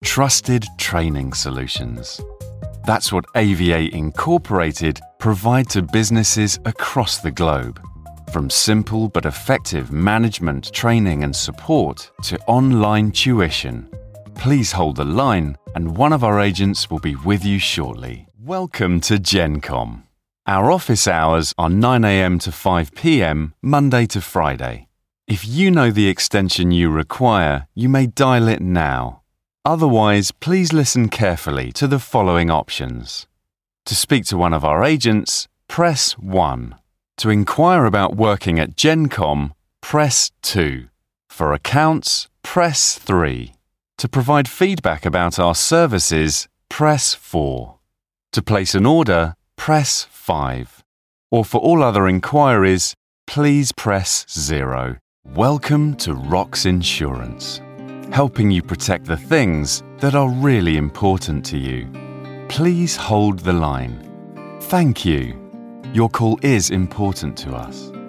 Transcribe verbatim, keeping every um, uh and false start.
trusted training solutions. That's what A V A Incorporated provide to businesses across the globe. From simple but effective management training and support to online tuition. Please hold the line and one of our agents will be with you shortly. Welcome to GenCom. Our office hours are nine a m to five p m Monday to Friday. If you know the extension you require, you may dial it now. Otherwise, please listen carefully to the following options. To speak to one of our agents, press one. To inquire about working at GenCom, press two. For accounts, press three. To provide feedback about our services, press four. To place an order, press five. Or for all other inquiries, please press zero. Welcome to Rox Insurance, helping you protect the things that are really important to you. Please hold the line. Thank you. Your call is important to us.